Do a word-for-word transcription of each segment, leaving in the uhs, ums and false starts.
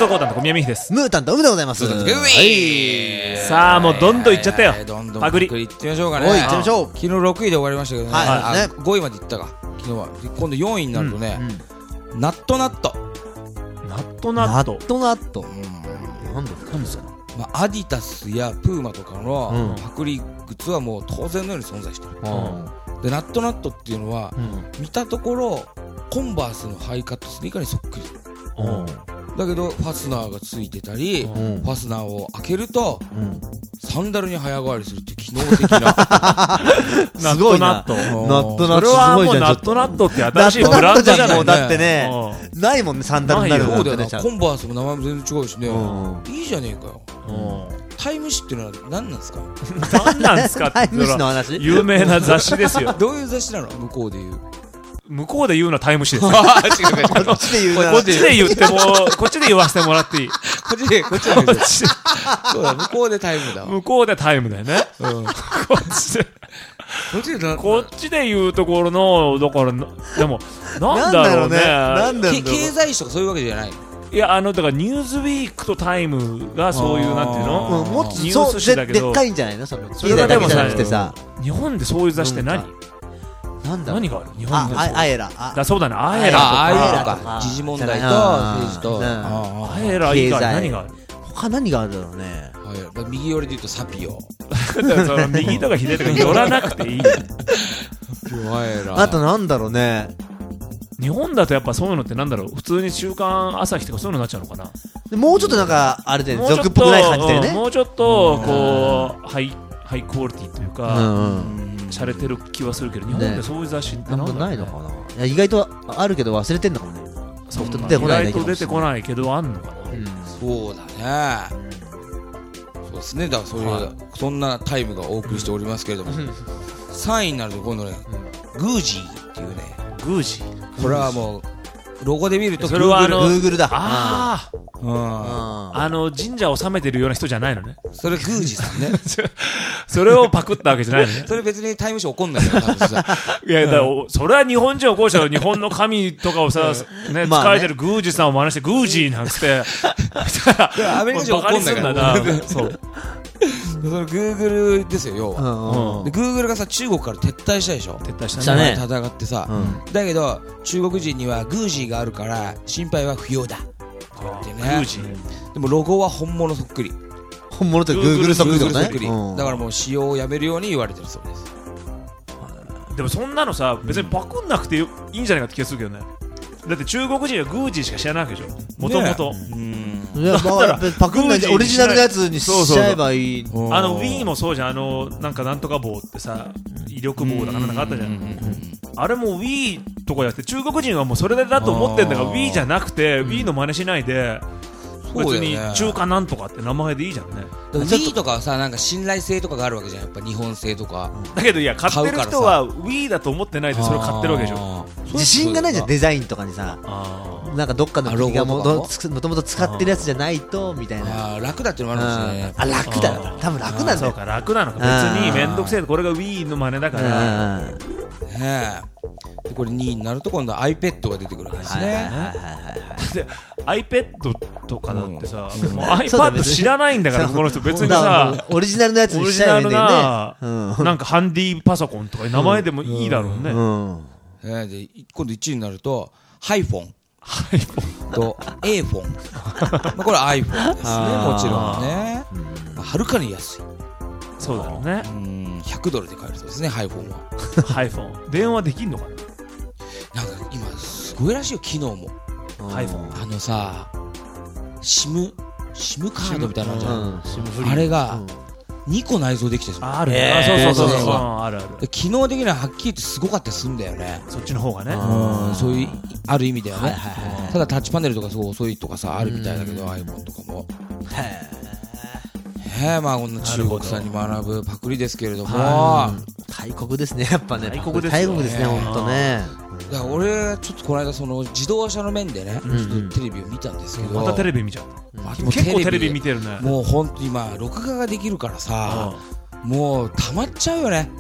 送コータンと小宮美です。 ムータンと海でございます。 はい、 さあもうどんどんいっちゃったよ、 えー、どんどんパクリいってみましょうかね。 おいいっちゃいましょう。 昨日ろくいで終わりましたけどね、 はいあ、 ね、 ごいまでいったか昨日は。今度よんいになるとね、 うん、 ナットナットナットナットナットナット、うん、なんですか、 まあ、アディタスやプーマとかのうんパクリグッズはもう当然のように存在してる、 うん、 でナットナットっていうのは、 うん、 見たところコンバースのハイカットスニーカーにそっくりうん、 だけどファスナーがついてたり、 うん、 ファスナーを開けると、うん、サンダルに早変わりするっていう機能的なナットナット、 ナットナット、 それはもうナットナットって新しいブランドじゃない。 もうだってね、ないもんね、サンダルになるそうだよな。コンバースも名前も全然違うしね、 うん、 いいじゃねえかよ、うん、タイム誌っていうのは何なんですか何なんですかってタイム誌の話、 有名な雑誌ですよ。 どういう雑誌なの向こうで言う。 向こうで言うのはタイム誌ですよ。 違う違うこっちで言うならこっちで言ってもこっちで言わせてもらっていい。 こっちでこっちで言うそうだ、向こうでタイムだわ。 向こうでタイムだよね、うん、こっちでこっちでこっちで言うところのだからな、でもなんだろうね、 なんだろうね、 経済誌とかそういうわけじゃない。 いや、あのだからニューズウィークとタイムがそういうなんていうの、 うん、もっとニュース誌だけどでっかいんじゃないの、そのそれがでもさ、 さ、 日本でそういう雑誌って何、 なんだ何がある日本で。 あ、アエラ、 だそうだね、アエラとか、 アエラとか時事問題と政治と、 アエラ以外何がある。 他何があるだろうね。 右寄りで言うとサピオ。 だからその右とか左とか寄らなくていい。 あとなんだろうね。 日本だとやっぱそういうのってなんだろう、普通に週刊朝日とかそういうのになっちゃうのかな。 もうちょっとなんかあれで俗っぽくない感じだよね。 もうちょっとこうハイハイクオリティというか洒落てる気はするけど、日本でそういう雑誌ってなんかないのかな。いや、意外とあるけど忘れてんのかもね。 そう、意外と出てこないけどあんのかな。 そうだね。そうですね。だからそういうそんなタイムがお送りしておりますけれども、さんいになると今度ね、グージーっていうね。 グージー。 これはもうロゴで見るとそれはあのグーグルだ。 ああ、あの神社を治めてるような人じゃないのね。 それグージーさんね。 それをパクったわけじゃないのね。 それ別にタイム誌怒んないから多分さ。 いや、だからそれは日本人をこうしたら日本の神とかをさ、ね、使えてるグージーさんを真似してグージーなんつって。 アメリカ人怒んないから。そう。そのグーグルですよ、要は。でグーグルがさ、中国から撤退したでしょ。 撤退したね。 戦ってさ、だけど中国人にはグージーがあるから心配は不要だって言ってね。 グージー。 でもロゴは本物そっくり。 本物ってグーグルそっくりだね。だからもう使用をやめるように言われてるそうです。 でもそんなのさ、別にパクんなくていいんじゃないかって気がするけどね。だって中国人はグージーしか知らないわけでしょ、もともと。 いや、だからパクんないでオリジナルのやつにしちゃえばいい。 あの Wii もそうじゃん、あのなんかなんとか棒ってさ、威力棒だかなんかあったじゃん。あれも Wii とかやって、中国人はもうそれだと思ってんだから Wii じゃなくて Wii の真似しないで、別に中華なんとかって名前でいいじゃんね。 Wii とかはさ、なんか信頼性とかがあるわけじゃん、やっぱ日本製とか。 だけどいや、買ってる人は Wii だと思ってないでそれを買ってるわけでしょ。 自信がないじゃん、デザインとかにさ。なんかどっかの国がもともと使ってるやつじゃないとみたいな。 楽だっていうのもあるんですね。 あ、楽だな、多分楽なんだよ。 そうか、楽なのか。別にめんどくせえ、これが Wii の真似だから。 でこれにいになると今度は iPad が出てくるわけですね。 で iPad とかだってさ、もう iPad 知らないんだから、この人別にさ、 オリジナルのやつにしちゃえばいいんだよね。 なんかハンディパソコンとか名前でもいいだろうね。 で今度いちいになるとハイフォンハイフォンと A フォン。まあこれ iPhone ですね、もちろんね。はるかに安い。 そうだろうね。 ひゃくドルで買えるそうですね、ハイフォンは。 ハイフォン電話できんのかな。 なんか今すごいらしいよ、機能も。 ハイフォンあのさ、SIM SIM カードみたいなのじゃん。あれがにこ内蔵できてる。 ある。あ、そうそうそうそう、あるある。 機能的にははっきり言ってすごかったりするんだよね、 そっちの方がね。 そういうある意味ではね。ただタッチパネルとかすごい遅いとかさあるみたいだけど、 iPhone とかも。へえ、まあこんな中国産に学ぶパクリですけれども、 大国ですね、やっぱね。 大国です大国ですね、本当ね。 だから俺ちょっとこの間その自動車の面でね、ちょっとテレビを見たんですけど、 またテレビ見ちゃった。結構テレビ見てるね。 もう本当に今録画ができるからさ、もう溜まっちゃうよね。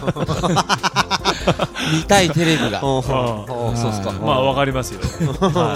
見たいテレビが。 そうっすか。 まあわかりますよ。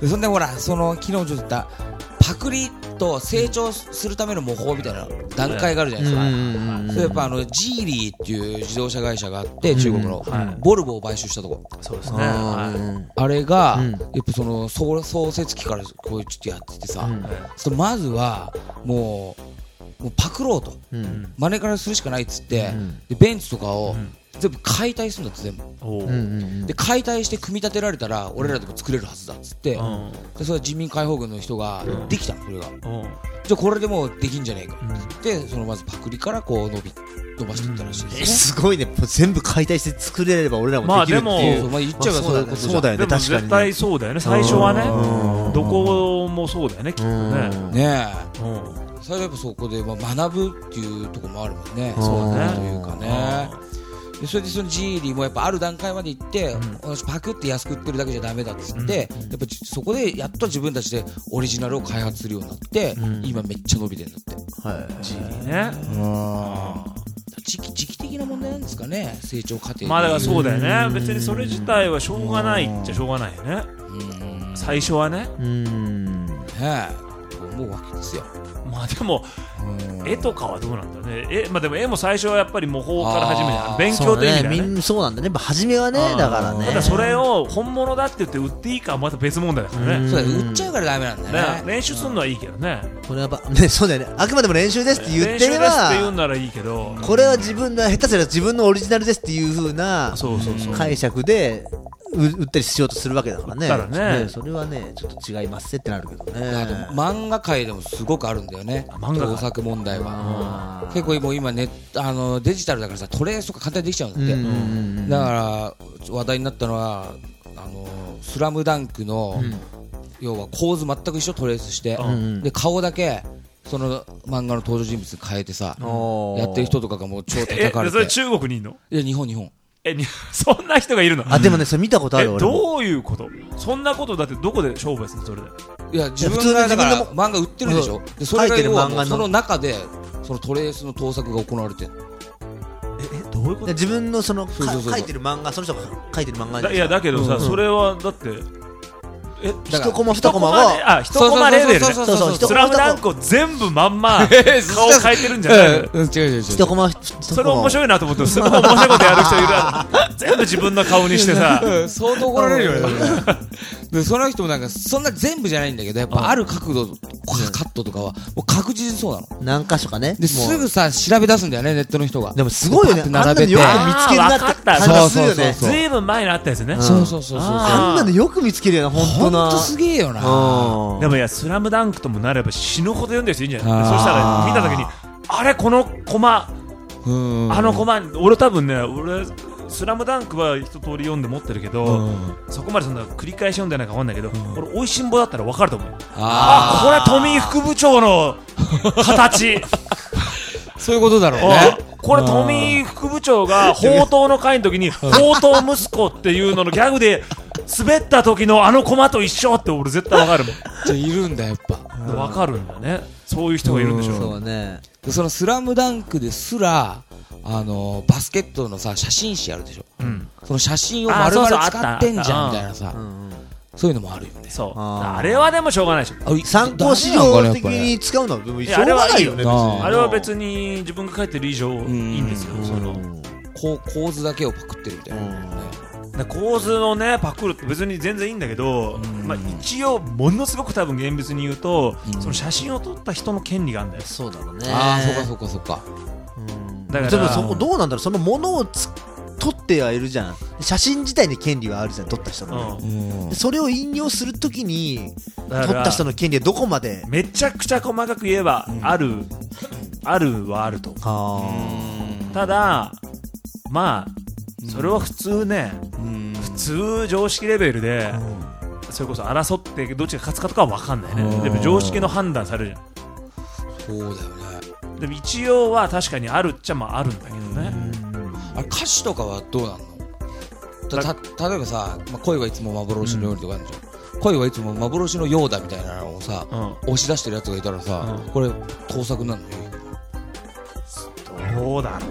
でそんでほらその昨日ちょっと言ったパクリと成長するための模倣みたいな段階があるじゃないですか。それやっぱあのジーリーっていう自動車会社があって中国のボルボを買収したとこ。 そうですね。あれがやっぱその創設期からこういうちょっとやっててさ、まずはもうもうパクろうと真似からするしかないっつってでベンツとかを全部解体するんだって全部で解体して組み立てられたら俺らでも作れるはずだっつってでそれは人民解放軍の人ができたのそれがじゃあこれでもうできんじゃねえかってそのまずパクリからこう伸び伸ばしていったらしいですね。 すごいね。全部解体して作れれば俺らもできるっていう。 まあ言っちゃえばそういうことじゃん。 そうだよね。確かに絶対そうだよね。最初はねどこもそうだよねきっとね。 ねえ最初はやっぱそこで学ぶっていうところもあるもんね。そうねというかね。でそれでそのジーリーもやっぱある段階まで行って、うん、私パクって安く売ってるだけじゃダメだっつって、うん、やっぱそこでやっと自分たちでオリジナルを開発するようになって、うん、今めっちゃ伸びてるんだって、 はい、ジーリーね時期時期的な問題なんですかね成長過程まあだからそうだよね別にそれ自体はしょうがないっちゃしょうがないよねうん最初はねうんねえと思うわけですよまあでも絵とかはどうなんだろうねえ、まあ、でも絵も最初はやっぱり模倣から始める勉強という意味だよねそうなんだね初めはねだからねただそれを本物だって言って売っていいかはまた別問題だからねそうだ売っちゃうからダメなんだね練習するのはいいけどねこれはねそうだよねあくまでも練習ですって言ってれば練習ですって言うならいいけどこれは自分が下手すれば自分のオリジナルですっていう風な解釈で売ったりしようとするわけだからね。だからね、それはね、ちょっと違いますってなるけどね。 漫画界でもすごくあるんだよね。盗作問題は。結構もう今ネあのデジタルだからさ、トレースとか簡単にできちゃうんだって。だから話題になったのはあのスラムダンクの、うん、要は構図全く一緒トレースして、うん、で顔だけ。その漫画の登場人物に変えてさやってる人とかがもう超叩かれてえそれ中国にいんのいや日本日本えそんな人がいるのあでもねそれ見たことある俺どういうことそんなことだってどこで勝負するのそれでいや自分がだから漫画売ってるでしょでそれが要はその中でそのトレースの盗作が行われてるえどういうこと自分のその書いてる漫画その人が書いてる漫画いやだけどさそれはだってえ一コマ二コマがあ一コマレベルねそうそうスラムダンクを全部まんま顔変えてるんじゃないの違う違う一コマそれ面白いなと思ってすごい面白いことやる人いる全部自分の顔にしてさ相当怒られるよねでその人もなんかそんな全部じゃないんだけどやっぱある角度カットとかはもう確実にそうなの何箇所かねですぐさ調べ出すんだよねネットの人がでもすごいよねあんなのよく見つけるなって感じするよねずいぶん前にあったやつねそうそうそうそうあんなのよく見つけるよな本当なほんとすげえよなでもいやスラムダンクともなれば死ぬほど読んでる人いいんじゃないそしたら見た時にあれこのコマあのコマ俺多分ね俺スラムダンクは一通り読んで持ってるけどそこまでそんな繰り返し読んでないか分かんないけど俺おいしんぼだったら分かると思うああこれ富井副部長の形そういうことだろうねこれ富井副部長が宝刀の会の時に宝刀息子っていうののギャグで滑った時のあのコマと一緒って俺絶対わかるもんじゃいるんだやっぱわかるんだねそういう人がいるんでしょうそうねそのスラムダンクですらあのバスケットのさ写真誌あるでしょ、うん、その写真を丸々使ってんじゃんみたいなさそういうのもあるよねそうあれはでもしょうがないでしょ参考資料的に使うのはでもしょうがないよねあれは別に自分が書いてる以上いいんですよその構図だけをパクってるみたいなね構図のねパクるって別に全然いいんだけど、まあ、一応ものすごく多分厳密に言うと、うん、その写真を撮った人の権利があるんだよそうだろうねああそうかそうかそうかうんだからでもそこどうなんだろうそのものをつ撮ってはいるじゃん写真自体に権利はあるじゃん撮った人の、うん、それを引用するときに撮った人の権利はどこまでめちゃくちゃ細かく言えば、うん、あるあるはあるとただまあそれは普通ね、うん、普通常識レベルで、うん、それこそ争ってどっちが勝つかとかは分かんないねでも常識の判断されるじゃんそうだよねでも一応は確かにあるっちゃまああるんだけどねあれ歌詞とかはどうなんのたた例えばさ、まあ、恋はいつも幻のようにとかあるじゃん、うん、恋はいつも幻のようだみたいなのをさ、うん、押し出してるやつがいたらさ、うん、これ盗作なのよどうだろうね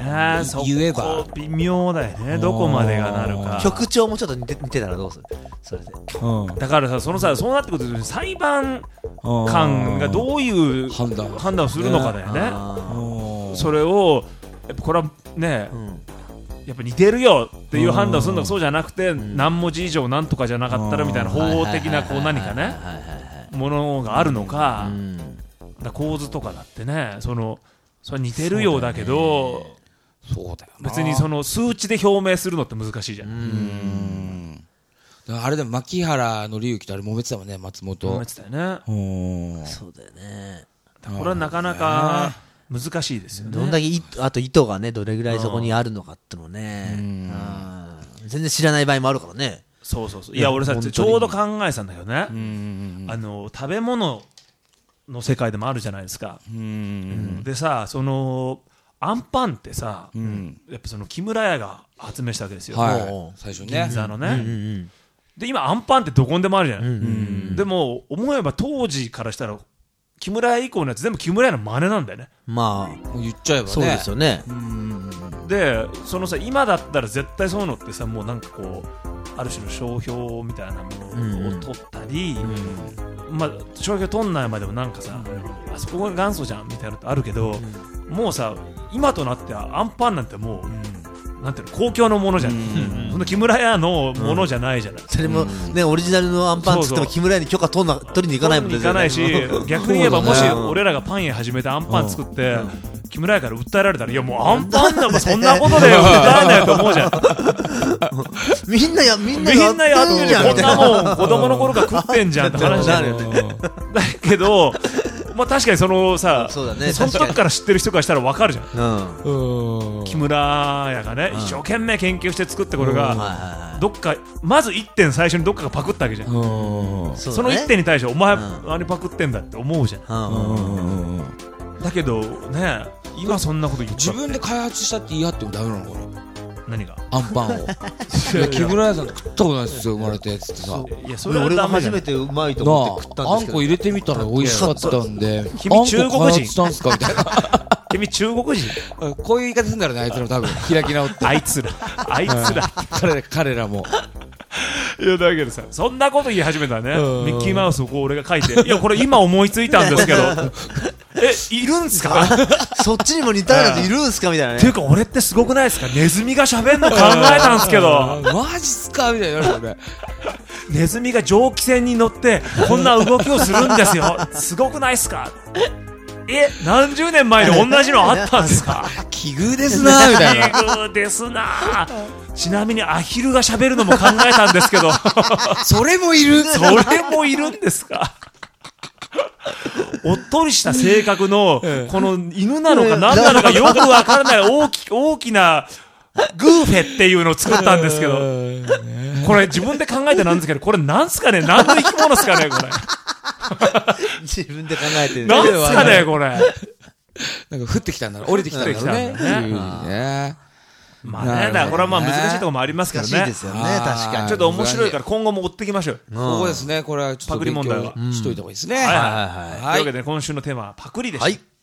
ね、そこ言えば微妙だよね、どこまでがなるか。 曲調もちょっと似て似てたらどうするそれで。 うんだからさ、そのさ、そうなってくると裁判官がどういう判断判断をするのかだよね。 うんそれをやっぱこれはね、 うんやっぱ似てるよっていう判断をするのか、そうじゃなくて、 ん何文字以上なんとかじゃなかったらみたいな法的なこう何かねものがあるのか、 うんだ構図とかだってね、そのそれ似てるようだけど、 そうだよな別にその数値で表明するのって難しいじゃん。 うんだからあれでも牧原紀之とあれ揉めてたもんね、松本。 思ってたよね。 うんそうだよね。 これはなかなか難しいですよね。 どんだけいあと糸がねどれぐらいそこにあるのかってのね、うん全然知らない場合もあるからね。 そうそうそう。いや俺さ本当にちょうど考えてたんだけどね、 うんあの食べ物の世界でもあるじゃないですか。 うんでさ、そのアンパンってさ、 うんやっぱその木村屋が発明したわけですよ、 はい最初ね銀座のね、 うんうんで今アンパンってどこにでもあるじゃない、 うんうんでも思えば当時からしたら木村屋以降のやつ全部木村屋の真似なんだよね。 まもう言っちゃえばねあそうですよね。 うんでそのさ今だったら絶対そういうのってさもうなんかこうある種の商標みたいなものを取ったり、まあ商標取んないまでもなんかさ、あそこが元祖じゃんみたいなのってあるけど、もうさ今となってはアンパンなんてもう、なんていうの公共のものじゃん、 うんその木村屋のものじゃないじゃない、 それもねオリジナルのアンパンっつっても木村屋に許可取んな取りに行かないもん行かないし、逆に言えばもし俺らがパン屋始めてアンパン作って木村屋から訴えられたら、いやもうアンパンなんかそんなことで訴えないと思うじゃん。 みんなやみんなみんなやってるじゃん、こんなみたいな。 もん子供の頃から食ってんじゃんって話じゃん。だけどまあ確かにそのさ、 そうだねその時から知ってる人からしたら分かるじゃん。 うんうん木村屋がね、 うん一生懸命研究して作ってこれうんがはいはいはいどっかまずいってん最初にどっかがパクったわけじゃん。 うんそのいってんに対してお前うん何パクってんだって思うじゃん。 うんうんだけどね、今そんなこと言っちゃ自分で開発したって言い張ってもダメなのかな、 何がアンパンを。いや木村屋さん食ったことないですよ生まれたやつってさ。 いやそれは俺がダメじゃん。 初めてうまいとな思って食ったんあ、あんですけどこ入れてみたら美味しかったんで、 君中国人あんこ開発したんすかみたいな。 君中国人こういう言い方するんだろうね、あいつら多分開き直って。 あいつらあいつら彼ら彼らも。 いやだけどさ、そんなこと言い始めたらね、 うんミッキーマウスをこう俺が書いて、いやこれ今思いついたんですけどえいるんすかそっちにも似たようなやついるんすかみたいなね。 っていうか俺ってすごくないですか、ネズミが喋んの考えたんすけどマジっすかみたいになるよね。 ネズミが蒸気船に乗ってこんな動きをするんですよ、すごくないっすか、え何十年前に同じのあったんですか奇遇ですなみたいな。 奇遇ですな。ちなみにアヒルが喋るのも考えたんですけどそれもいる。 それもいるんですかおっとりした性格のこの犬なのか何なのかよくわからない大き大きなグーフェっていうのを作ったんですけど、これ自分で考えてなんですけど、これなんすかね、何の生き物ですかね、これ自分で考えてる。 なんすかね、これ。 なんか降ってきたんだろ、降りてきたんだろうね。 降ってきたんだね急にね。 まあね、だからこれはまあ難しいところもありますけどね難しいで。すよね、 あー確かに。 ちょっと面白いから今後も追っていきましょう。 そうですね、これはちょっと勉強しといた方がいいですね。 はいはいはいはいというわけで今週のテーマはパクリでした。 はい